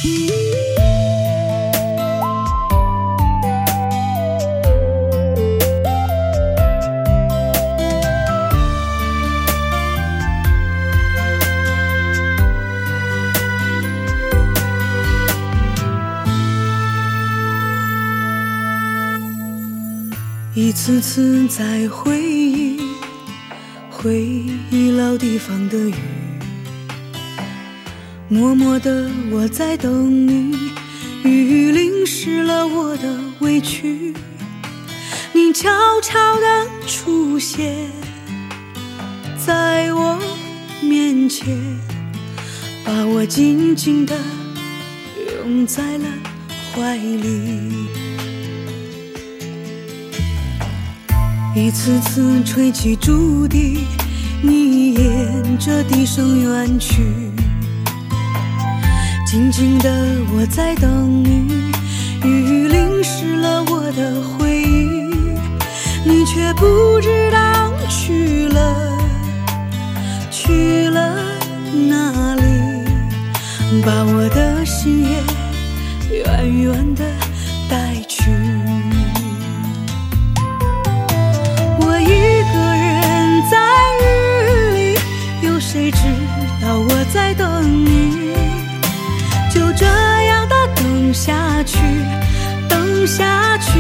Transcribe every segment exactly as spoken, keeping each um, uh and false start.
一次次在回忆，回忆老地方的雨，默默地我在等你，雨淋湿了我的委屈，你悄悄地出现在我面前，把我紧紧地拥在了怀里。一次次吹起竹笛，你沿着笛声远去，静静的我在等你，雨淋湿了我的回忆，你却不知道去了去了哪里，把我的心也远远的带去。谁知道我在等你，就这样的等下去，等下去。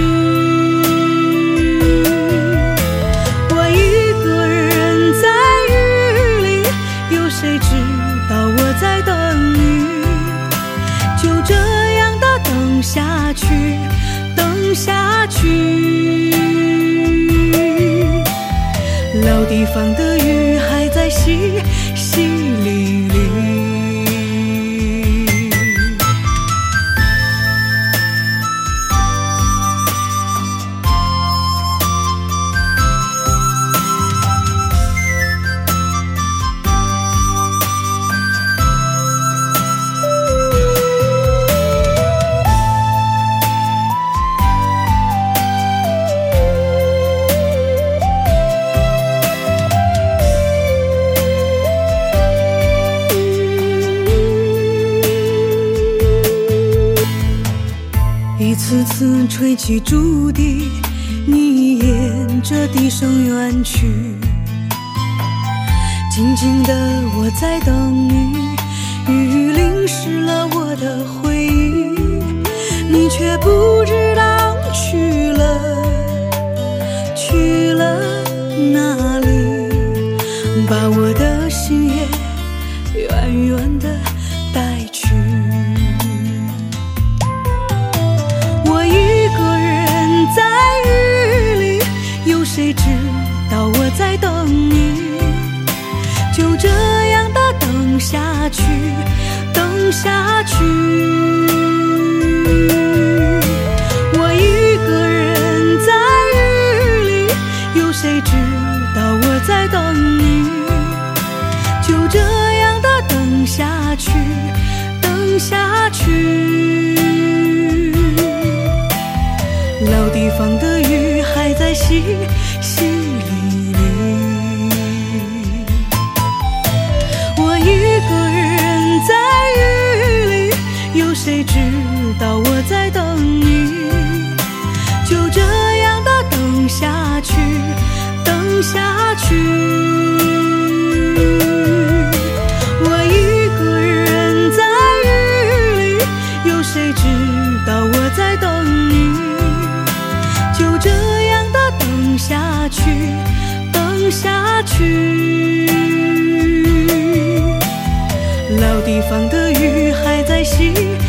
我一个人在雨里，有谁知道我在等你，就这样的等下去，等下去。老地方的雨还在淅淅沥沥，一次次吹起竹笛，你沿着笛声远去，静静的我在等你，雨淋湿了我的回忆，你却不知道去了去了哪里，把我的心也远远的带去。谁知道我在等你，就这样的等下去，等下去。我一个人在雨里，有谁知道我在等你，就这样的等下去，等下去。老地方的雨还在淅淅沥沥，我一个人在雨里，有谁知道我在等你，就这样的等下去，等下去。我一个人在雨里，有谁知道我在等你，就这样的等下去，等下去。老地方的雨还在淅